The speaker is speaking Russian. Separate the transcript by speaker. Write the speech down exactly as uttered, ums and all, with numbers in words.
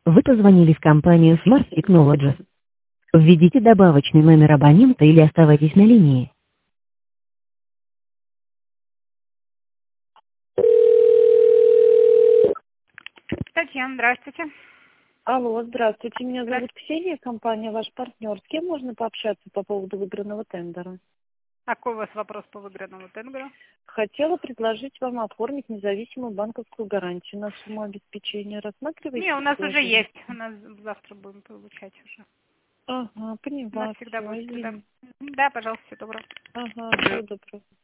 Speaker 1: Вы позвонили в компанию Smart Technologies. Введите добавочный номер абонента или оставайтесь на линии. Татьяна, здравствуйте.
Speaker 2: Алло, здравствуйте. Меня зовут
Speaker 1: Здравствуйте.
Speaker 2: Ксения, компания «Ваш партнер». С кем можно пообщаться по поводу выигранного тендера?
Speaker 1: А какой у вас вопрос по выигранному тендеру?
Speaker 2: Хотела предложить вам оформить независимую банковскую гарантию на сумму обеспечения. Рассматриваете
Speaker 1: Не, у нас уже
Speaker 2: предложение?
Speaker 1: есть. У нас завтра будем получать уже.
Speaker 2: Ага,
Speaker 1: У нас
Speaker 2: поняла.
Speaker 1: всегда
Speaker 2: Все,
Speaker 1: будет всегда.
Speaker 2: извини.
Speaker 1: Да, пожалуйста, всего доброго.
Speaker 2: Ага, всего доброго.